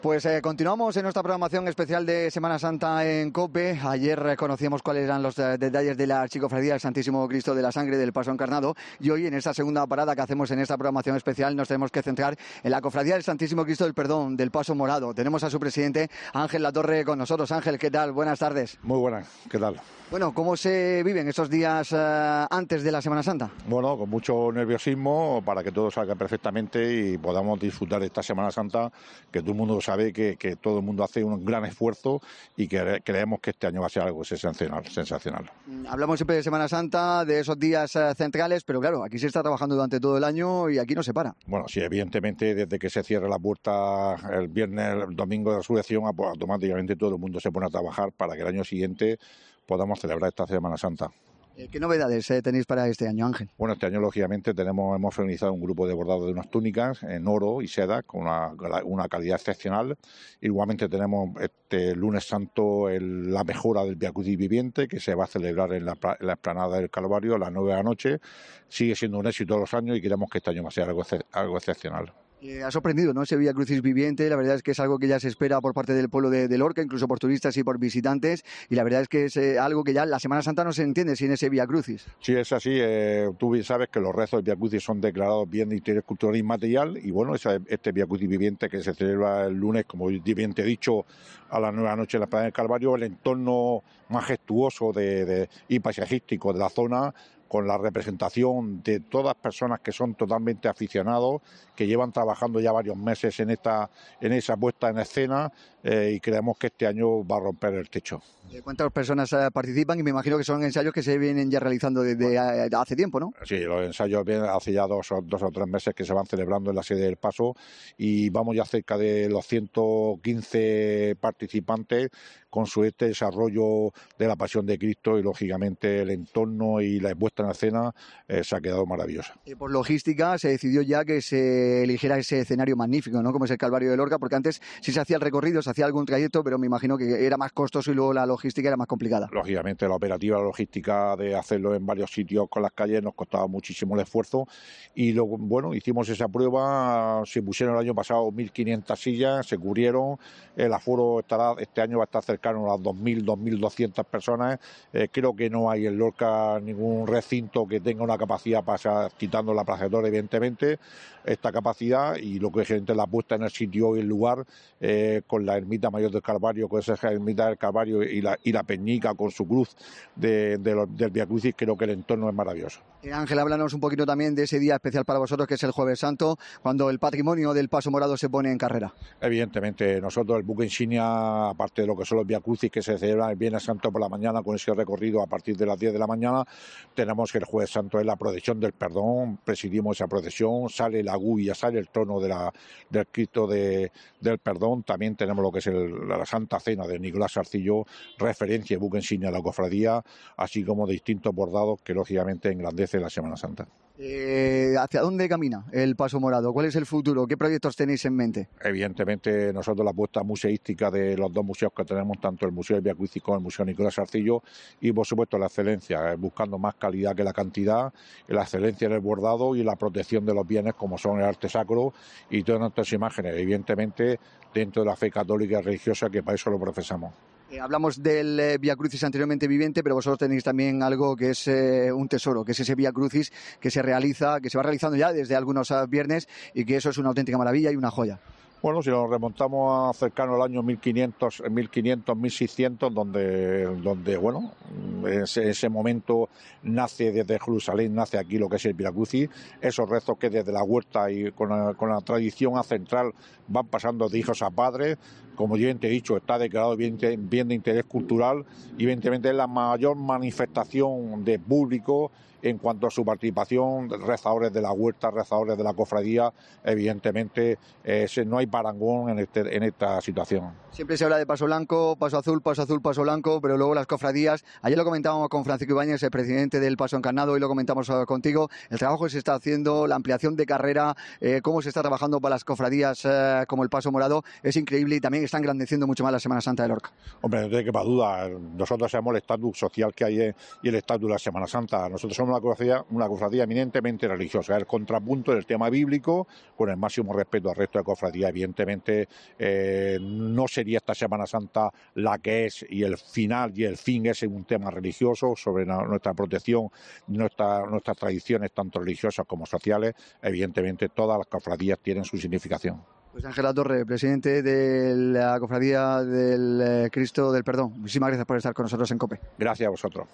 Pues continuamos en nuestra programación especial de Semana Santa en COPE. Ayer conocíamos cuáles eran los detalles de la Archicofradía del Santísimo Cristo de la Sangre del Paso Encarnado, y hoy en esta segunda parada que hacemos en esta programación especial nos tenemos que centrar en la Cofradía del Santísimo Cristo del Perdón del Paso Morado. Tenemos a su presidente Ángel Latorre con nosotros. Ángel, ¿qué tal? Buenas tardes. Muy buenas, ¿qué tal? Bueno, ¿cómo se viven estos días antes de la Semana Santa? Bueno, con mucho nerviosismo para que todo salga perfectamente y podamos disfrutar de esta Semana Santa, que todo el mundo sabe que todo el mundo hace un gran esfuerzo y que creemos que este año va a ser algo sensacional. Hablamos siempre de Semana Santa, de esos días centrales, pero claro, aquí se está trabajando durante todo el año y aquí no se para. Bueno, sí, evidentemente desde que se cierra la puerta el viernes, el domingo de resurrección, pues automáticamente todo el mundo se pone a trabajar para que el año siguiente podamos celebrar esta Semana Santa. ¿Qué novedades tenéis para este año, Ángel? Bueno, este año lógicamente hemos organizado un grupo de bordado de unas túnicas en oro y seda con una calidad excepcional. Igualmente tenemos este lunes santo la mejora del Vía Crucis viviente, que se va a celebrar en la explanada del Calvario a las 9 de la noche. Sigue siendo un éxito todos los años y queremos que este año va a ser algo excepcional. Ha sorprendido, ¿no?, ese Vía Crucis viviente. La verdad es que es algo que ya se espera por parte del pueblo de Lorca, incluso por turistas y por visitantes, y la verdad es que es algo que ya la Semana Santa no se entiende sin ese Vía Crucis. Sí, es así. Tú bien sabes que los rezos del Vía Crucis son declarados bien de interés cultural inmaterial, y bueno, este Vía Crucis viviente que se celebra el lunes, como bien te he dicho, a las 9 de la noche en la Plaza del Calvario, el entorno majestuoso y paisajístico de la zona, con la representación de todas personas que son totalmente aficionados, que llevan trabajando ya varios meses en esa puesta en escena, y creemos que este año va a romper el techo. ¿Cuántas personas participan? Y me imagino que son ensayos que se vienen ya realizando desde hace tiempo, ¿no? Sí, los ensayos vienen hace ya dos o 3 meses que se van celebrando en la sede del Paso, y vamos ya cerca de los 115 participantes con su desarrollo de la Pasión de Cristo, y lógicamente el entorno y la puesta en escena se ha quedado maravillosa. Por logística se decidió ya que se eligiera ese escenario magnífico, ¿no?, como es el Calvario de Lorca, porque antes sí se hacía el recorrido, se hacía algún trayecto, pero me imagino que era más costoso y luego la logística era más complicada. Lógicamente la logística de hacerlo en varios sitios con las calles nos costaba muchísimo el esfuerzo, y bueno, hicimos esa prueba. Se pusieron el año pasado 1.500 sillas, se cubrieron, el aforo este año va a estar cercano a las 2.000, 2.200 personas. Creo que no hay en Lorca ningún recinto que tenga una capacidad, quitando la Plaza de Toros, evidentemente, esta capacidad, y lo que es gente la puesta en el sitio y el lugar, con la ermita mayor del Calvario, con esa ermita del Calvario y la Peñica con su cruz del Vía Crucis, creo que el entorno es maravilloso. Ángel, háblanos un poquito también de ese día especial para vosotros, que es el Jueves Santo, cuando el patrimonio del Paso Morado se pone en carrera. Evidentemente, nosotros el buque insignia, aparte de lo que son los Vía Crucis que se celebran el Viernes Santo por la mañana con ese recorrido a partir de las 10 de la mañana, tenemos que el Jueves Santo es la procesión del perdón. Presidimos esa procesión, sale la guía, sale el trono del Cristo del Perdón. También tenemos lo que es la Santa Cena de Nicolás Arcillo, referencia y buque insignia de la cofradía, así como de distintos bordados que lógicamente engrandece la Semana Santa. ¿Hacia dónde camina el Paso Morado? ¿Cuál es el futuro? ¿Qué proyectos tenéis en mente? Evidentemente, nosotros la apuesta museística de los dos museos que tenemos, tanto el Museo del Vía Crucis como el Museo Nicolás Arcillo, y por supuesto la excelencia, buscando más calidad que la cantidad, la excelencia en el bordado y la protección de los bienes como son el arte sacro y todas nuestras imágenes, evidentemente dentro de la fe católica y religiosa, que para eso lo profesamos. Hablamos del Vía Crucis anteriormente viviente, pero vosotros tenéis también algo que es un tesoro, que es ese Vía Crucis que se va realizando ya desde algunos viernes, y que eso es una auténtica maravilla y una joya. Bueno, si nos remontamos a cercano al año 1500, 1600, donde bueno, ese momento nace desde Jerusalén, nace aquí lo que es el Vía Crucis. Esos rezos que desde la huerta y con la tradición ancestral van pasando de hijos a padres. Como yo te he dicho, está declarado bien de interés cultural, y evidentemente es la mayor manifestación de público en cuanto a su participación, rezadores de la huerta, rezadores de la cofradía. Evidentemente no hay parangón en esta situación. Siempre se habla de paso blanco, paso azul, paso blanco, pero luego las cofradías. Ayer lo comentábamos con Francisco Ibáñez, el presidente del Paso Encarnado, hoy lo comentamos contigo. El trabajo que se está haciendo, la ampliación de carrera, cómo se está trabajando para las cofradías como el Paso Morado, es increíble, y también está engrandeciendo mucho más la Semana Santa de Lorca. Hombre, no tiene que duda. Nosotros sabemos el estatus social que hay y el estatus de la Semana Santa. Nosotros somos una cofradía eminentemente religiosa. El contrapunto del tema bíblico, con el máximo respeto al resto de cofradías. Evidentemente, no sería esta Semana Santa la que es, y el final y el fin es un tema religioso sobre nuestra protección, nuestras tradiciones, tanto religiosas como sociales. Evidentemente, todas las cofradías tienen su significación. Pues Ángel Latorre, presidente de la Cofradía del Cristo del Perdón. Muchísimas gracias por estar con nosotros en COPE. Gracias a vosotros.